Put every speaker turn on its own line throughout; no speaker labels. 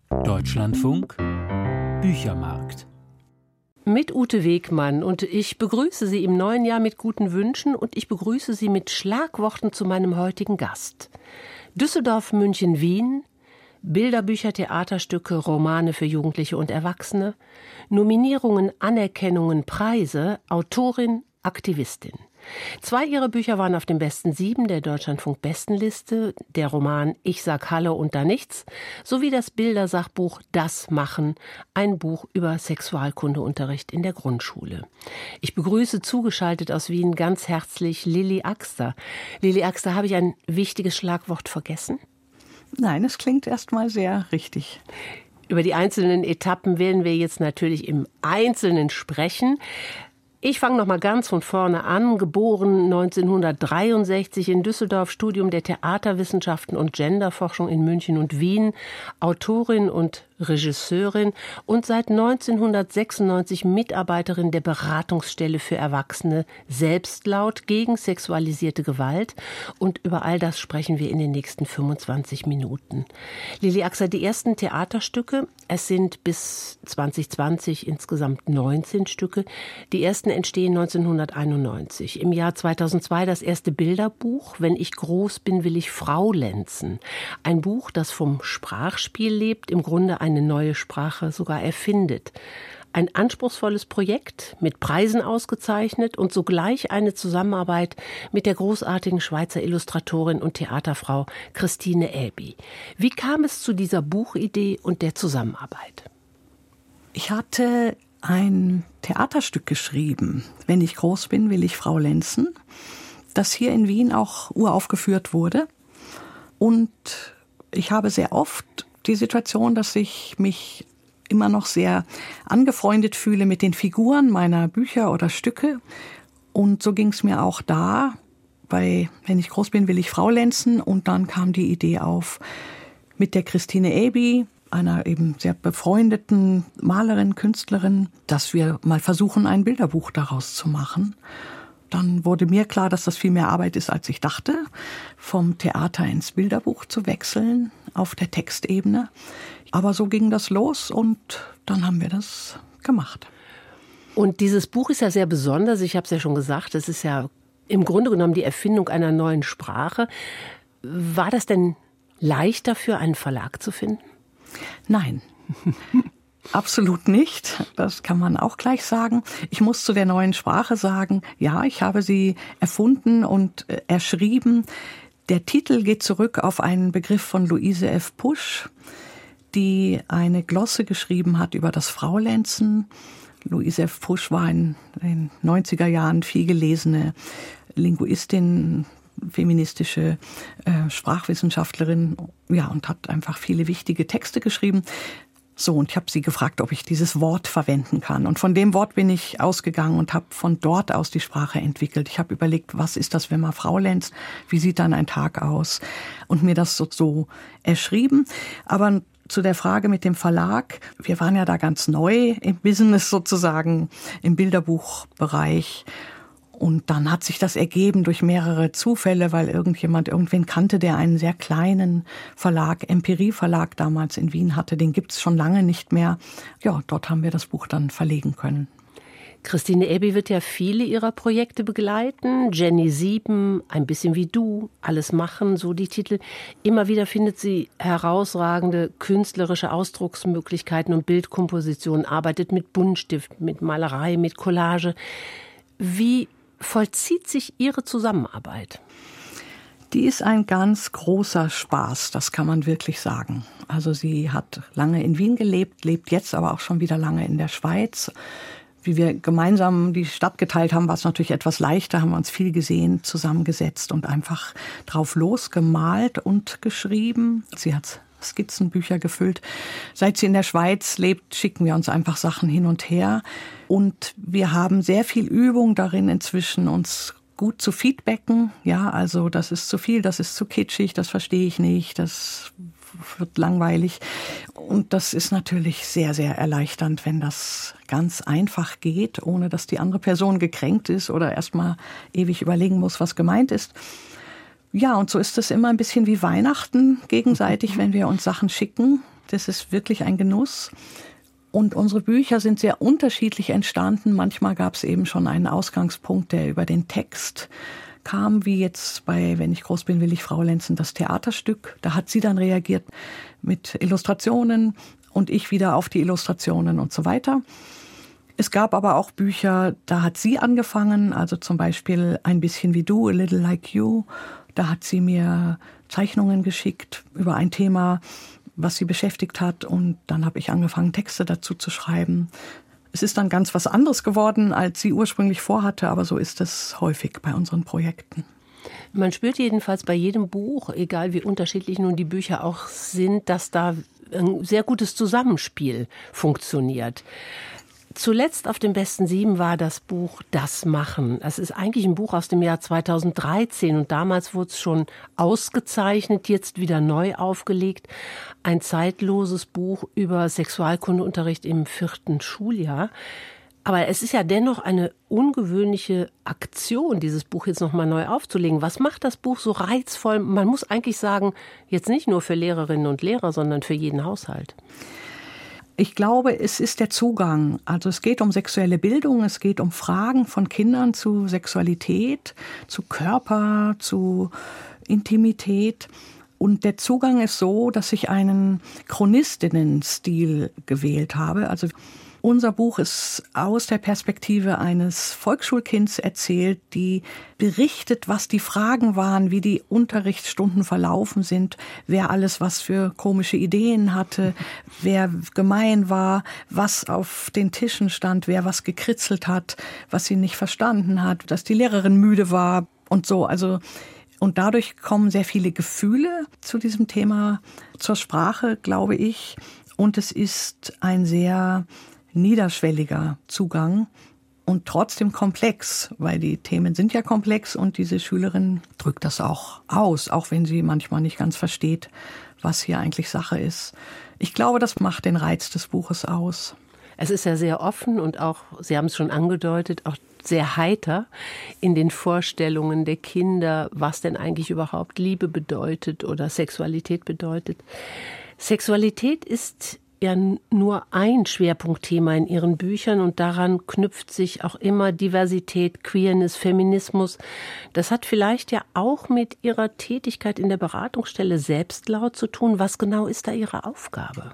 Deutschlandfunk Büchermarkt.
Mit Ute Wegmann, und ich begrüße Sie im neuen Jahr mit guten Wünschen und ich begrüße Sie mit Schlagworten zu meinem heutigen Gast. Düsseldorf, München, Wien, Bilderbücher, Theaterstücke, Romane für Jugendliche und Erwachsene, Nominierungen, Anerkennungen, Preise, Autorin, Aktivistin. 2 ihrer Bücher waren auf dem besten 7 der Deutschlandfunk-Bestenliste, der Roman Ich sag Hallo und da nichts, sowie das Bildersachbuch Das Machen, ein Buch über Sexualkundeunterricht in der Grundschule. Ich begrüße zugeschaltet aus Wien ganz herzlich Lilly Axter. Lilly Axter, habe ich ein wichtiges Schlagwort vergessen?
Nein, es klingt erstmal sehr richtig.
Über die einzelnen Etappen werden wir jetzt natürlich im Einzelnen sprechen. Ich fange noch mal ganz von vorne an. Geboren 1963 in Düsseldorf, Studium der Theaterwissenschaften und Genderforschung in München und Wien, Autorin und Regisseurin und seit 1996 Mitarbeiterin der Beratungsstelle für Erwachsene Selbstlaut gegen sexualisierte Gewalt. Und über all das sprechen wir in den nächsten 25 Minuten. Lilly Axter, die ersten Theaterstücke, es sind bis 2020 insgesamt 19 Stücke. Die ersten entstehen 1991. Im Jahr 2002 das erste Bilderbuch, Wenn ich groß bin, will ich Frau lenzen. Ein Buch, das vom Sprachspiel lebt, im Grunde eine neue Sprache sogar erfindet. Ein anspruchsvolles Projekt, mit Preisen ausgezeichnet und sogleich eine Zusammenarbeit mit der großartigen Schweizer Illustratorin und Theaterfrau Christine Aebi. Wie kam es zu dieser Buchidee und der Zusammenarbeit?
Ich hatte ein Theaterstück geschrieben, Wenn ich groß bin, will ich Frau lenzen, das hier in Wien auch uraufgeführt wurde. Und ich habe sehr oft die Situation, dass ich mich immer noch sehr angefreundet fühle mit den Figuren meiner Bücher oder Stücke. Und so ging es mir auch da, bei Wenn ich groß bin, will ich Frau lenzen. Und dann kam die Idee auf mit der Christine Aebi, einer eben sehr befreundeten Malerin, Künstlerin, dass wir mal versuchen, ein Bilderbuch daraus zu machen. Dann wurde mir klar, dass das viel mehr Arbeit ist, als ich dachte, vom Theater ins Bilderbuch zu wechseln, auf der Textebene. Aber so ging das los und dann haben wir das gemacht.
Und dieses Buch ist ja sehr besonders. Ich habe es ja schon gesagt, es ist ja im Grunde genommen die Erfindung einer neuen Sprache. War das denn leichter für einen Verlag zu finden?
Nein, absolut nicht. Das kann man auch gleich sagen. Ich muss zu der neuen Sprache sagen, ja, ich habe sie erfunden und erschrieben. Der Titel geht zurück auf einen Begriff von Luise F. Pusch, die eine Glosse geschrieben hat über das Fraulenzen. Luise F. Pusch war in den 90er Jahren viel gelesene Linguistin, feministische Sprachwissenschaftlerin, ja, und hat einfach viele wichtige Texte geschrieben. So, und ich habe sie gefragt, ob ich dieses Wort verwenden kann. Und von dem Wort bin ich ausgegangen und habe von dort aus die Sprache entwickelt. Ich habe überlegt, was ist das, wenn man Frau lenzt? Wie sieht dann ein Tag aus? Und mir das so erschrieben. Aber zu der Frage mit dem Verlag, wir waren ja da ganz neu im Business sozusagen, im Bilderbuchbereich. Und dann hat sich das ergeben durch mehrere Zufälle, weil irgendwen kannte, der einen sehr kleinen Verlag, Empirie Verlag damals in Wien hatte. Den gibt's schon lange nicht mehr. Ja, dort haben wir das Buch dann verlegen können.
Christine Aebi wird ja viele ihrer Projekte begleiten. Jenny 7, Ein bisschen wie du, Alles machen, so die Titel. Immer wieder findet sie herausragende künstlerische Ausdrucksmöglichkeiten und Bildkompositionen, arbeitet mit Buntstift, mit Malerei, mit Collage. Wie vollzieht sich Ihre Zusammenarbeit?
Die ist ein ganz großer Spaß, das kann man wirklich sagen. Also sie hat lange in Wien gelebt, lebt jetzt aber auch schon wieder lange in der Schweiz. Wie wir gemeinsam die Stadt geteilt haben, war es natürlich etwas leichter, haben wir uns viel gesehen, zusammengesetzt und einfach drauf losgemalt und geschrieben. Sie hat Skizzenbücher gefüllt. Seit sie in der Schweiz lebt, schicken wir uns einfach Sachen hin und her. Und wir haben sehr viel Übung darin inzwischen, uns gut zu feedbacken. Ja, also das ist zu viel, das ist zu kitschig, das verstehe ich nicht, das wird langweilig. Und das ist natürlich sehr, sehr erleichternd, wenn das ganz einfach geht, ohne dass die andere Person gekränkt ist oder erstmal ewig überlegen muss, was gemeint ist. Ja, und so ist es immer ein bisschen wie Weihnachten gegenseitig, wenn wir uns Sachen schicken. Das ist wirklich ein Genuss. Und unsere Bücher sind sehr unterschiedlich entstanden. Manchmal gab es eben schon einen Ausgangspunkt, der über den Text kam, wie jetzt bei Wenn ich groß bin, will ich Frau Lenzen, das Theaterstück. Da hat sie dann reagiert mit Illustrationen und ich wieder auf die Illustrationen und so weiter. Es gab aber auch Bücher, da hat sie angefangen, also zum Beispiel Ein bisschen wie du, A Little Like You. Da hat sie mir Zeichnungen geschickt über ein Thema, was sie beschäftigt hat. Und dann habe ich angefangen, Texte dazu zu schreiben. Es ist dann ganz was anderes geworden, als sie ursprünglich vorhatte, aber so ist es häufig bei unseren Projekten.
Man spürt jedenfalls bei jedem Buch, egal wie unterschiedlich nun die Bücher auch sind, dass da ein sehr gutes Zusammenspiel funktioniert. Zuletzt auf den besten 7 war das Buch Das Machen. Es ist eigentlich ein Buch aus dem Jahr 2013 und damals wurde es schon ausgezeichnet, jetzt wieder neu aufgelegt. Ein zeitloses Buch über Sexualkundeunterricht im 4. Schuljahr. Aber es ist ja dennoch eine ungewöhnliche Aktion, dieses Buch jetzt nochmal neu aufzulegen. Was macht das Buch so reizvoll? Man muss eigentlich sagen, jetzt nicht nur für Lehrerinnen und Lehrer, sondern für jeden Haushalt.
Ich glaube, es ist der Zugang. Also es geht um sexuelle Bildung, es geht um Fragen von Kindern zu Sexualität, zu Körper, zu Intimität. Und der Zugang ist so, dass ich einen Chronistinnen-Stil gewählt habe. Also unser Buch ist aus der Perspektive eines Volksschulkinds erzählt, die berichtet, was die Fragen waren, wie die Unterrichtsstunden verlaufen sind, wer alles was für komische Ideen hatte, wer gemein war, was auf den Tischen stand, wer was gekritzelt hat, was sie nicht verstanden hat, dass die Lehrerin müde war und so. Also und dadurch kommen sehr viele Gefühle zu diesem Thema zur Sprache, glaube ich. Und es ist ein sehr niederschwelliger Zugang und trotzdem komplex, weil die Themen sind ja komplex und diese Schülerin drückt das auch aus, auch wenn sie manchmal nicht ganz versteht, was hier eigentlich Sache ist. Ich glaube, das macht den Reiz des Buches aus.
Es ist ja sehr offen und auch, Sie haben es schon angedeutet, auch sehr heiter in den Vorstellungen der Kinder, was denn eigentlich überhaupt Liebe bedeutet oder Sexualität bedeutet. Sexualität ist ja nur ein Schwerpunktthema in Ihren Büchern und daran knüpft sich auch immer Diversität, Queerness, Feminismus. Das hat vielleicht ja auch mit Ihrer Tätigkeit in der Beratungsstelle Selbstlaut zu tun. Was genau ist da Ihre Aufgabe?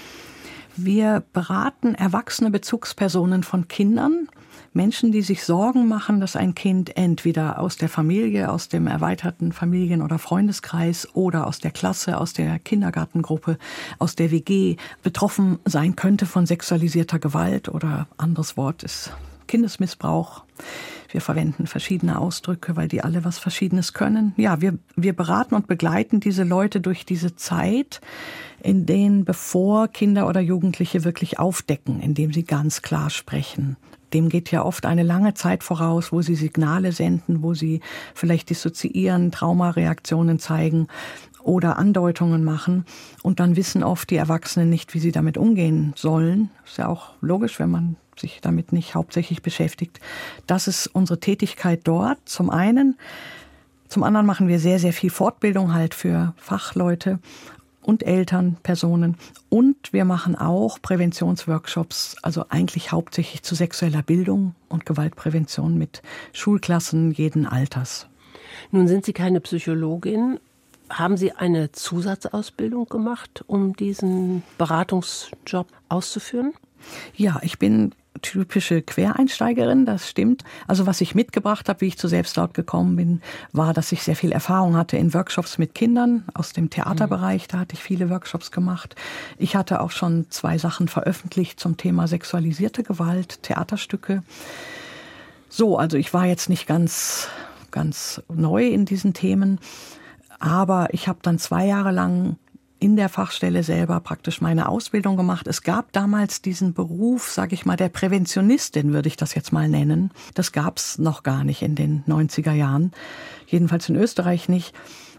Wir beraten erwachsene Bezugspersonen von Kindern, Menschen, die sich Sorgen machen, dass ein Kind entweder aus der Familie, aus dem erweiterten Familien- oder Freundeskreis oder aus der Klasse, aus der Kindergartengruppe, aus der WG betroffen sein könnte von sexualisierter Gewalt oder anderes Wort ist Kindesmissbrauch. Wir verwenden verschiedene Ausdrücke, weil die alle was Verschiedenes können. Ja, wir beraten und begleiten diese Leute durch diese Zeit, in denen bevor Kinder oder Jugendliche wirklich aufdecken, indem sie ganz klar sprechen. Dem geht ja oft eine lange Zeit voraus, wo sie Signale senden, wo sie vielleicht dissoziieren, Traumareaktionen zeigen oder Andeutungen machen. Und dann wissen oft die Erwachsenen nicht, wie sie damit umgehen sollen. Ist ja auch logisch, wenn man sich damit nicht hauptsächlich beschäftigt. Das ist unsere Tätigkeit dort zum einen. Zum anderen machen wir sehr, sehr viel Fortbildung halt für Fachleute und Eltern, Personen. Und wir machen auch Präventionsworkshops, also eigentlich hauptsächlich zu sexueller Bildung und Gewaltprävention mit Schulklassen jeden Alters.
Nun sind Sie keine Psychologin. Haben Sie eine Zusatzausbildung gemacht, um diesen Beratungsjob auszuführen?
Ja, ich bin typische Quereinsteigerin, das stimmt. Also was ich mitgebracht habe, wie ich zu Selbstlaut gekommen bin, war, dass ich sehr viel Erfahrung hatte in Workshops mit Kindern aus dem Theaterbereich. Da hatte ich viele Workshops gemacht. Ich hatte auch schon 2 Sachen veröffentlicht zum Thema sexualisierte Gewalt, Theaterstücke. So, also ich war jetzt nicht ganz neu in diesen Themen, aber ich habe dann 2 Jahre lang in der Fachstelle selber praktisch meine Ausbildung gemacht. Es gab damals diesen Beruf, sage ich mal, der Präventionistin, würde ich das jetzt mal nennen. Das gab es noch gar nicht in den 90er Jahren, jedenfalls in Österreich nicht.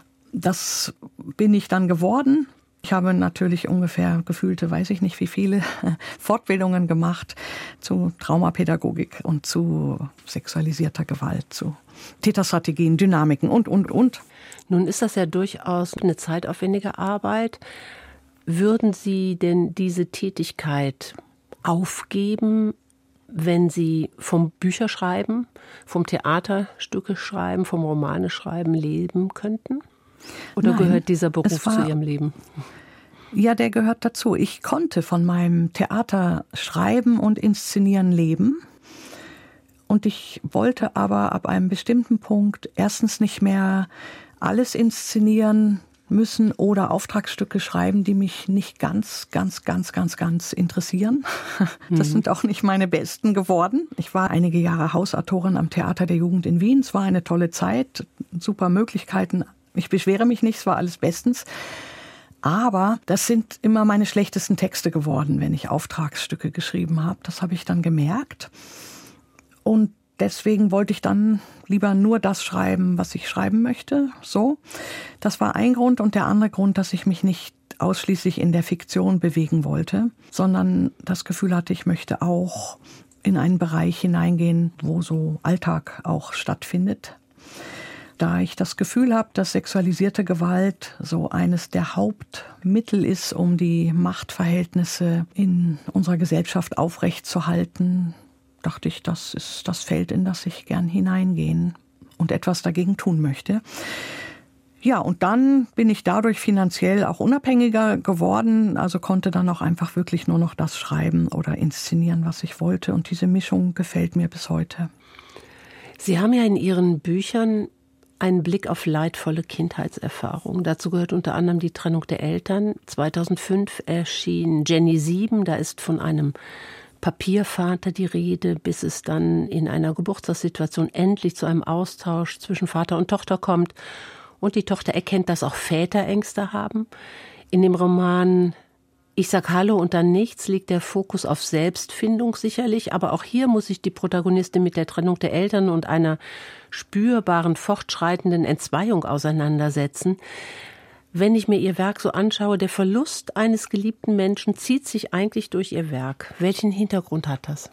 Das bin ich dann geworden. Ich habe natürlich ungefähr gefühlte, weiß ich nicht wie viele, Fortbildungen gemacht zu Traumapädagogik und zu sexualisierter Gewalt, zu Täterstrategien, Dynamiken und. Nun
ist das ja durchaus eine zeitaufwendige Arbeit. Würden Sie denn diese Tätigkeit aufgeben, wenn Sie vom Bücherschreiben, vom Theaterstücke schreiben, vom Romane schreiben leben könnten? Oder
Nein,
gehört dieser Beruf zu Ihrem Leben?
Ja, der gehört dazu. Ich konnte von meinem Theater schreiben und inszenieren leben. Und ich wollte aber ab einem bestimmten Punkt erstens nicht mehr alles inszenieren müssen oder Auftragsstücke schreiben, die mich nicht ganz interessieren. Das sind auch nicht meine besten geworden. Ich war einige Jahre Hausautorin am Theater der Jugend in Wien. Es war eine tolle Zeit, super Möglichkeiten. Ich beschwere mich nicht, es war alles bestens. Aber das sind immer meine schlechtesten Texte geworden, wenn ich Auftragsstücke geschrieben habe. Das habe ich dann gemerkt. Und deswegen wollte ich dann lieber nur das schreiben, was ich schreiben möchte. So, das war ein Grund. Und der andere Grund, dass ich mich nicht ausschließlich in der Fiktion bewegen wollte, sondern das Gefühl hatte, ich möchte auch in einen Bereich hineingehen, wo so Alltag auch stattfindet. Da ich das Gefühl habe, dass sexualisierte Gewalt so eines der Hauptmittel ist, um die Machtverhältnisse in unserer Gesellschaft aufrechtzuerhalten, dachte ich, das ist das Feld, in das ich gern hineingehen und etwas dagegen tun möchte. Ja, und dann bin ich dadurch finanziell auch unabhängiger geworden, also konnte dann auch einfach wirklich nur noch das schreiben oder inszenieren, was ich wollte. Und diese Mischung gefällt mir bis heute.
Sie haben ja in Ihren Büchern einen Blick auf leidvolle Kindheitserfahrungen. Dazu gehört unter anderem die Trennung der Eltern. 2005 erschien Jenny 7, da ist von einem Papiervater die Rede, bis es dann in einer Geburtstagssituation endlich zu einem Austausch zwischen Vater und Tochter kommt. Und die Tochter erkennt, dass auch Väter Ängste haben. In dem Roman Ich sag Hallo und dann nichts liegt der Fokus auf Selbstfindung sicherlich, aber auch hier muss sich die Protagonistin mit der Trennung der Eltern und einer spürbaren, fortschreitenden Entzweiung auseinandersetzen. Wenn ich mir ihr Werk so anschaue, der Verlust eines geliebten Menschen zieht sich eigentlich durch ihr Werk. Welchen Hintergrund hat das?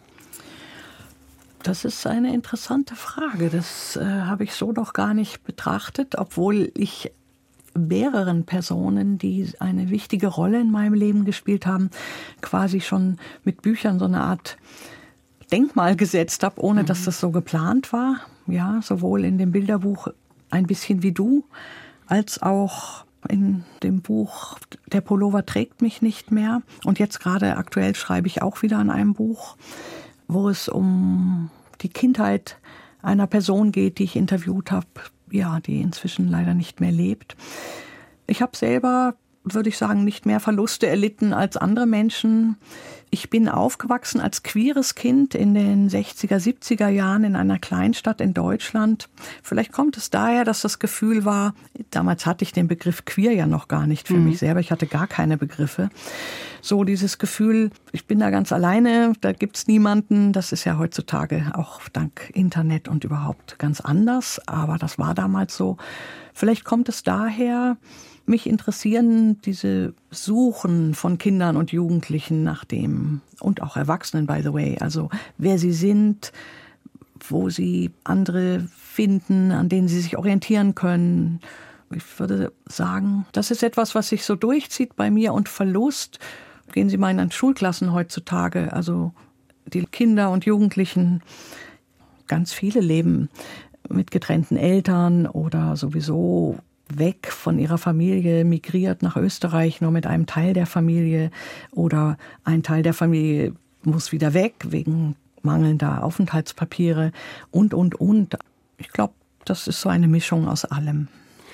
Das ist eine interessante Frage. Das habe ich so noch gar nicht betrachtet, obwohl ich mehreren Personen, die eine wichtige Rolle in meinem Leben gespielt haben, quasi schon mit Büchern so eine Art Denkmal gesetzt habe, ohne dass das so geplant war. Ja, sowohl in dem Bilderbuch Ein bisschen wie du, als auch in dem Buch Der Pullover trägt mich nicht mehr. Und jetzt gerade aktuell schreibe ich auch wieder an einem Buch, wo es um die Kindheit einer Person geht, die ich interviewt habe, ja, die inzwischen leider nicht mehr lebt. Ich habe selber, würde ich sagen, nicht mehr Verluste erlitten als andere Menschen. Ich bin aufgewachsen als queeres Kind in den 60er, 70er Jahren in einer Kleinstadt in Deutschland. Vielleicht kommt es daher, dass das Gefühl war, damals hatte ich den Begriff queer ja noch gar nicht für mich selber. Ich hatte gar keine Begriffe. So dieses Gefühl, ich bin da ganz alleine, da gibt's niemanden. Das ist ja heutzutage auch dank Internet und überhaupt ganz anders. Aber das war damals so. Vielleicht kommt es daher, mich interessieren diese Suchen von Kindern und Jugendlichen nach dem, und auch Erwachsenen, by the way, also wer sie sind, wo sie andere finden, an denen sie sich orientieren können. Ich würde sagen, das ist etwas, was sich so durchzieht bei mir. Und Verlust, gehen Sie mal in den Schulklassen heutzutage, also die Kinder und Jugendlichen, ganz viele leben mit getrennten Eltern oder sowieso weg von ihrer Familie, migriert nach Österreich, nur mit einem Teil der Familie, oder ein Teil der Familie muss wieder weg wegen mangelnder Aufenthaltspapiere und. Ich glaube, das ist so eine Mischung aus allem.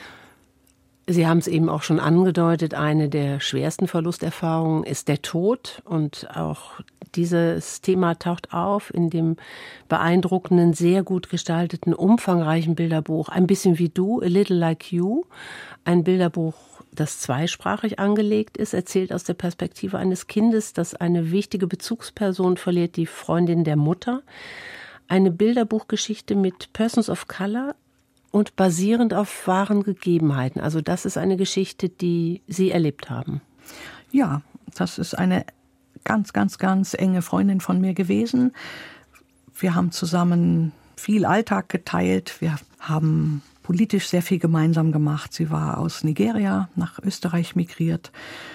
Sie haben es eben auch schon angedeutet, eine der schwersten Verlusterfahrungen ist der Tod. Und auch dieses Thema taucht auf in dem beeindruckenden, sehr gut gestalteten, umfangreichen Bilderbuch Ein bisschen wie du, A Little Like You. Ein Bilderbuch, das zweisprachig angelegt ist, erzählt aus der Perspektive eines Kindes, das eine wichtige Bezugsperson verliert, die Freundin der Mutter. Eine Bilderbuchgeschichte mit Persons of Color und basierend auf wahren Gegebenheiten. Also das ist eine Geschichte, die Sie erlebt haben.
Ja, das ist eine ganz enge Freundin von mir gewesen. Wir haben zusammen viel Alltag geteilt. Wir haben politisch sehr viel gemeinsam gemacht. Sie war aus Nigeria nach Österreich migriert.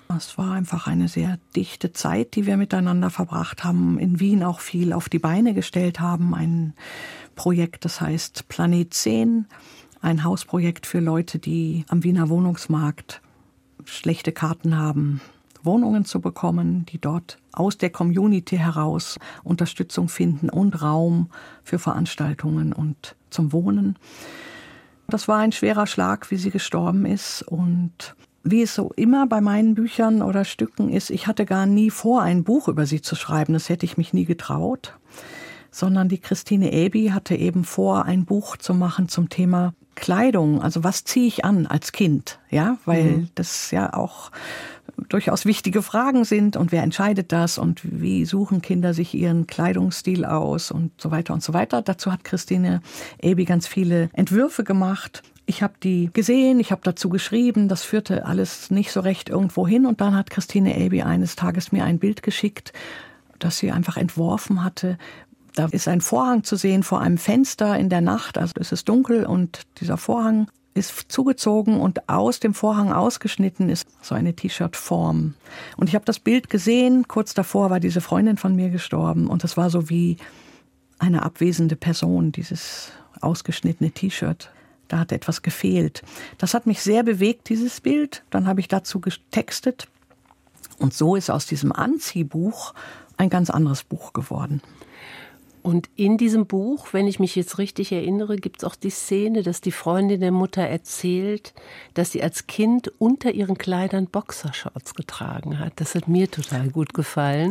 Es war einfach eine sehr dichte Zeit, die wir miteinander verbracht haben, in Wien auch viel auf die Beine gestellt haben. Ein Projekt, das heißt Planet 10, ein Hausprojekt für Leute, die am Wiener Wohnungsmarkt schlechte Karten haben, Wohnungen zu bekommen, die dort aus der Community heraus Unterstützung finden und Raum für Veranstaltungen und zum Wohnen. Das war ein schwerer Schlag, wie sie gestorben ist. Und wie es so immer bei meinen Büchern oder Stücken ist, ich hatte gar nie vor, ein Buch über sie zu schreiben. Das hätte ich mich nie getraut. Sondern die Christine Aeby hatte eben vor, ein Buch zu machen zum Thema Kleidung. Also was ziehe ich an als Kind? Ja, weil das ja auch durchaus wichtige Fragen sind. Und wer entscheidet das? Und wie suchen Kinder sich ihren Kleidungsstil aus? Und so weiter und so weiter. Dazu hat Christine Aeby ganz viele Entwürfe gemacht. Ich habe die gesehen, ich habe dazu geschrieben. Das führte alles nicht so recht irgendwo hin. Und dann hat Christine Aeby eines Tages mir ein Bild geschickt, das sie einfach entworfen hatte. Da ist ein Vorhang zu sehen vor einem Fenster in der Nacht. Also es ist dunkel und dieser Vorhang ist zugezogen und aus dem Vorhang ausgeschnitten ist so eine T-Shirt-Form. Und ich habe das Bild gesehen. Kurz davor war diese Freundin von mir gestorben. Und das war so wie eine abwesende Person, dieses ausgeschnittene T-Shirt. Da hat etwas gefehlt. Das hat mich sehr bewegt, dieses Bild. Dann habe ich dazu getextet. Und so ist aus diesem Anziehbuch ein ganz anderes Buch geworden.
Und in diesem Buch, wenn ich mich jetzt richtig erinnere, gibt es auch die Szene, dass die Freundin der Mutter erzählt, dass sie als Kind unter ihren Kleidern Boxershorts getragen hat. Das hat mir total gut gefallen,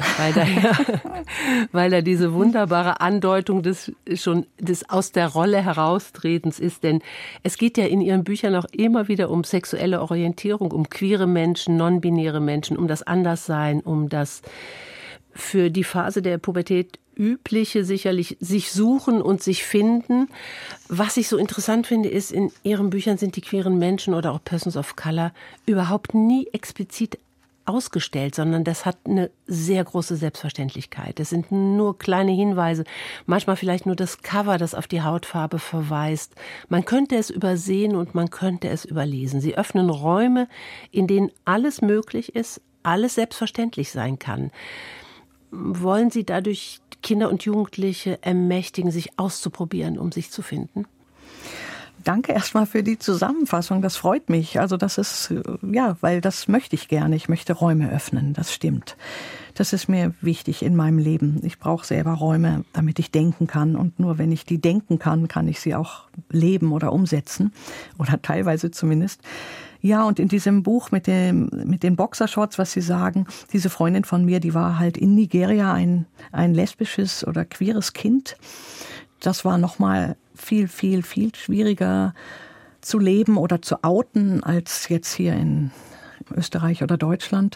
weil da diese wunderbare Andeutung des aus der Rolle heraustretens ist. Denn es geht ja in ihren Büchern auch immer wieder um sexuelle Orientierung, um queere Menschen, non-binäre Menschen, um das Anderssein, um das für die Phase der Pubertät Übliche, sicherlich sich suchen und sich finden. Was ich so interessant finde, ist, in ihren Büchern sind die queeren Menschen oder auch Persons of Color überhaupt nie explizit ausgestellt, sondern das hat eine sehr große Selbstverständlichkeit. Es sind nur kleine Hinweise, manchmal vielleicht nur das Cover, das auf die Hautfarbe verweist. Man könnte es übersehen und man könnte es überlesen. Sie öffnen Räume, in denen alles möglich ist, alles selbstverständlich sein kann. Wollen Sie dadurch Kinder und Jugendliche ermächtigen, sich auszuprobieren, um sich zu finden?
Danke erstmal für die Zusammenfassung. Das freut mich. Also das ist, ja, weil das möchte ich gerne. Ich möchte Räume öffnen. Das stimmt. Das ist mir wichtig in meinem Leben. Ich brauche selber Räume, damit ich denken kann. Und nur wenn ich die denken kann, kann ich sie auch leben oder umsetzen. Oder teilweise zumindest. Ja, und in diesem Buch mit den Boxershorts, was Sie sagen, diese Freundin von mir, die war halt in Nigeria ein lesbisches oder queeres Kind. Das war nochmal viel, viel, viel schwieriger zu leben oder zu outen als jetzt hier in Österreich oder Deutschland.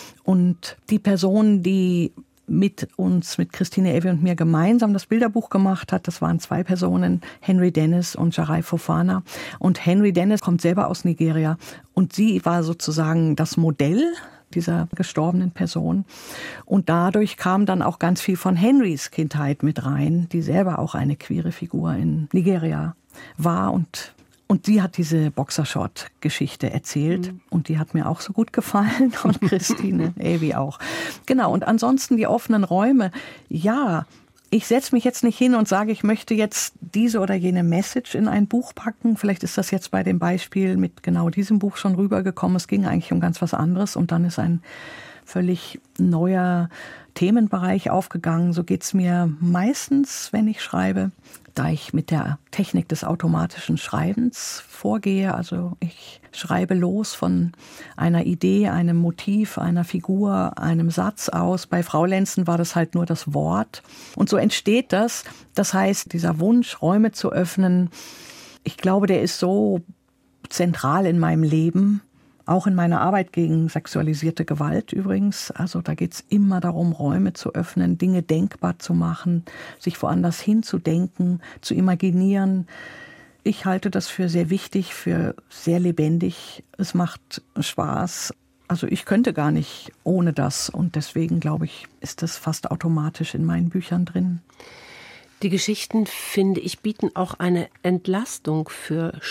Und die Person, die mit Christine Aeby und mir gemeinsam das Bilderbuch gemacht hat. Das waren 2 Personen, Henry Dennis und Jarai Fofana. Und Henry Dennis kommt selber aus Nigeria. Und sie war sozusagen das Modell dieser gestorbenen Person. Und dadurch kam dann auch ganz viel von Henrys Kindheit mit rein, die selber auch eine queere Figur in Nigeria war. Und sie hat diese Boxershort-Geschichte erzählt. Und die hat mir auch so gut gefallen. Und Christine Aeby auch. Genau, und ansonsten die offenen Räume. Ja, ich setze mich jetzt nicht hin und sage, ich möchte jetzt diese oder jene Message in ein Buch packen. Vielleicht ist das jetzt bei dem Beispiel mit genau diesem Buch schon rübergekommen. Es ging eigentlich um ganz was anderes. Und dann ist ein völlig neuer Themenbereich aufgegangen. So geht's mir meistens, wenn ich schreibe, da ich mit der Technik des automatischen Schreibens vorgehe. Also ich schreibe los von einer Idee, einem Motiv, einer Figur, einem Satz aus. Bei Frau Lenzen war das halt nur das Wort. Und so entsteht das. Das heißt, dieser Wunsch, Räume zu öffnen, ich glaube, der ist so zentral in meinem Leben. Auch in meiner Arbeit gegen sexualisierte Gewalt übrigens. Also da geht es immer darum, Räume zu öffnen, Dinge denkbar zu machen, sich woanders hinzudenken, zu imaginieren. Ich halte das für sehr wichtig, für sehr lebendig. Es macht Spaß. Also ich könnte gar nicht ohne das. Und deswegen, glaube ich, ist das fast automatisch in meinen Büchern drin.
Die Geschichten, finde ich, bieten auch eine Entlastung für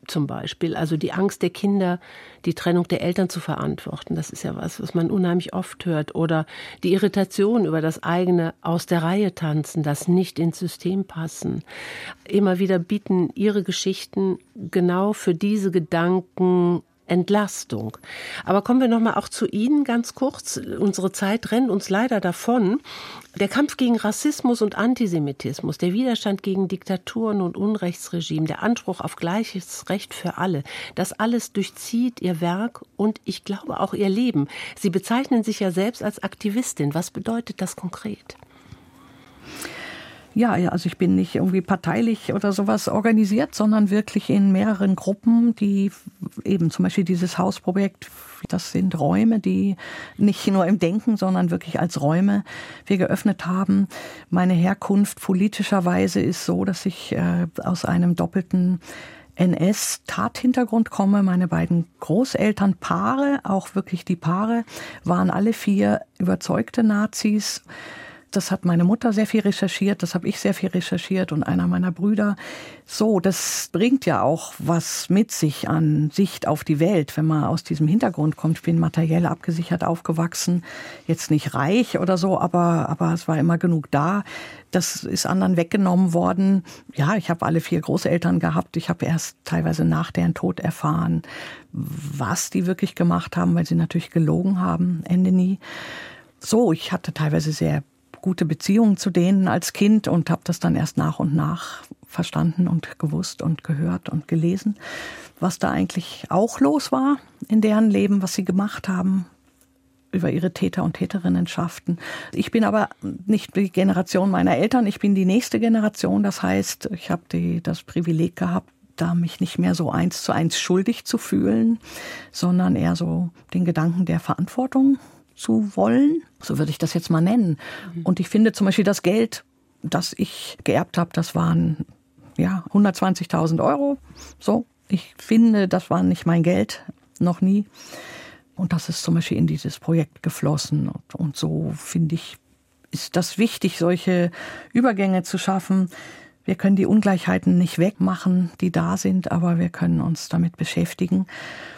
zum Beispiel. Also die Angst der Kinder, die Trennung der Eltern zu verantworten. Das ist ja was man unheimlich oft hört. Oder die Irritation über das eigene aus der Reihe tanzen, das nicht ins System passen. Immer wieder bieten ihre Geschichten genau für diese Gedanken Entlastung. Aber kommen wir noch mal auch zu Ihnen ganz kurz. Unsere Zeit rennt uns leider davon. Der Kampf gegen Rassismus und Antisemitismus, der Widerstand gegen Diktaturen und Unrechtsregime, der Anspruch auf gleiches Recht für alle, das alles durchzieht Ihr Werk und ich glaube auch Ihr Leben. Sie bezeichnen sich ja selbst als Aktivistin. Was bedeutet das konkret?
Ja, also ich bin nicht irgendwie parteilich oder sowas organisiert, sondern wirklich in mehreren Gruppen, die eben zum Beispiel dieses Hausprojekt, das sind Räume, die nicht nur im Denken, sondern wirklich als Räume wir geöffnet haben. Meine Herkunft politischerweise ist so, dass ich aus einem doppelten NS-Tathintergrund komme. Meine beiden Großelternpaare, auch wirklich die Paare, waren alle 4 überzeugte Nazis. Das hat meine Mutter sehr viel recherchiert, das habe ich sehr viel recherchiert und einer meiner Brüder. So, das bringt ja auch was mit sich an Sicht auf die Welt, wenn man aus diesem Hintergrund kommt. Ich bin materiell abgesichert aufgewachsen, jetzt nicht reich oder so, aber es war immer genug da. Das ist anderen weggenommen worden. Ja, ich habe alle 4 Großeltern gehabt. Ich habe erst teilweise nach deren Tod erfahren, was die wirklich gemacht haben, weil sie natürlich gelogen haben, Ende nie. So, ich hatte teilweise sehr gute Beziehungen zu denen als Kind und habe das dann erst nach und nach verstanden und gewusst und gehört und gelesen, was da eigentlich auch los war in deren Leben, was sie gemacht haben über ihre Täter- und Täterinnenschaften. Ich bin aber nicht die Generation meiner Eltern, ich bin die nächste Generation. Das heißt, ich habe das Privileg gehabt, da mich nicht mehr so 1:1 schuldig zu fühlen, sondern eher so den Gedanken der Verantwortung zu wollen, so würde ich das jetzt mal nennen. Und ich finde zum Beispiel das Geld, das ich geerbt habe, das waren 120.000 Euro. So, ich finde, das war nicht mein Geld, noch nie. Und das ist zum Beispiel in dieses Projekt geflossen. Und so finde ich, ist das wichtig, solche Übergänge zu schaffen. Wir können die Ungleichheiten nicht wegmachen, die da sind, aber wir können uns damit beschäftigen.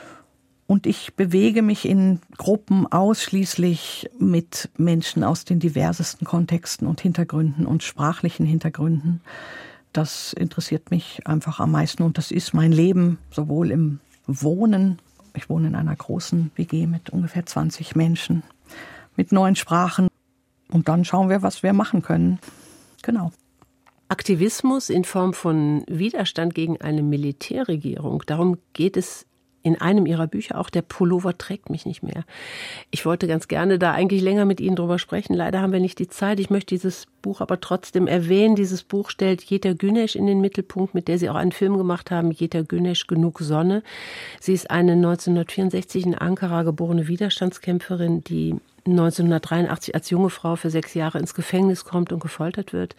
Und ich bewege mich in Gruppen ausschließlich mit Menschen aus den diversesten Kontexten und Hintergründen und sprachlichen Hintergründen. Das interessiert mich einfach am meisten und das ist mein Leben, sowohl im Wohnen. Ich wohne in einer großen WG mit ungefähr 20 Menschen, mit 9 Sprachen. Und dann schauen wir, was wir machen können. Genau.
Aktivismus in Form von Widerstand gegen eine Militärregierung, darum geht es in einem Ihrer Bücher auch. Der Pullover trägt mich nicht mehr. Ich wollte ganz gerne da eigentlich länger mit Ihnen drüber sprechen. Leider haben wir nicht die Zeit. Ich möchte dieses Buch aber trotzdem erwähnen. Dieses Buch stellt Yeter Güneş in den Mittelpunkt, mit der Sie auch einen Film gemacht haben, Yeter Güneş, Genug Sonne. Sie ist eine 1964 in Ankara geborene Widerstandskämpferin, die 1983 als junge Frau für 6 Jahre ins Gefängnis kommt und gefoltert wird.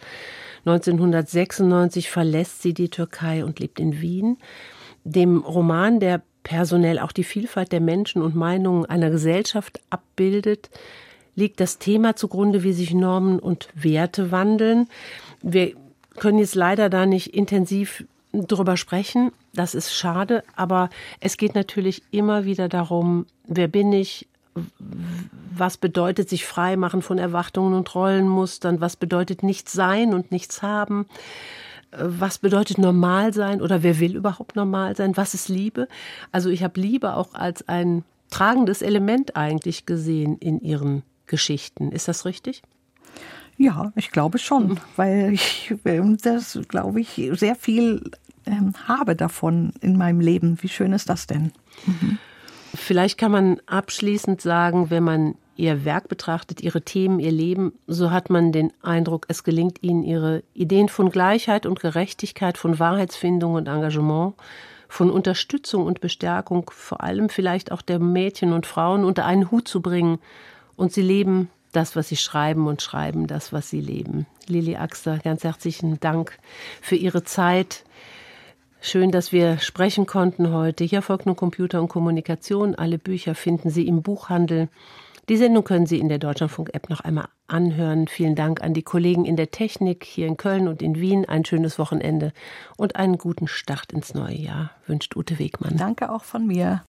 1996 verlässt sie die Türkei und lebt in Wien. Dem Roman, der personell auch die Vielfalt der Menschen und Meinungen einer Gesellschaft abbildet, liegt das Thema zugrunde, wie sich Normen und Werte wandeln. Wir können jetzt leider da nicht intensiv drüber sprechen. Das ist schade, aber es geht natürlich immer wieder darum, wer bin ich, was bedeutet sich frei machen von Erwartungen und Rollenmustern, was bedeutet nichts sein und nichts haben, was bedeutet normal sein oder wer will überhaupt normal sein, was ist Liebe? Also ich habe Liebe auch als ein tragendes Element eigentlich gesehen in Ihren Geschichten. Ist das richtig?
Ja, ich glaube schon, weil ich das, glaube ich, sehr viel habe davon in meinem Leben. Wie schön ist das denn?
Vielleicht kann man abschließend sagen, wenn man Ihr Werk betrachtet, Ihre Themen, Ihr Leben, so hat man den Eindruck, es gelingt Ihnen, Ihre Ideen von Gleichheit und Gerechtigkeit, von Wahrheitsfindung und Engagement, von Unterstützung und Bestärkung, vor allem vielleicht auch der Mädchen und Frauen, unter einen Hut zu bringen. Und Sie leben das, was Sie schreiben und schreiben das, was Sie leben. Lilly Axter, ganz herzlichen Dank für Ihre Zeit. Schön, dass wir sprechen konnten heute. Hier folgt nun Computer und Kommunikation. Alle Bücher finden Sie im Buchhandel. Die Sendung können Sie in der Deutschlandfunk-App noch einmal anhören. Vielen Dank an die Kollegen in der Technik hier in Köln und in Wien. Ein schönes Wochenende und einen guten Start ins neue Jahr wünscht Ute Wegmann.
Danke auch von mir.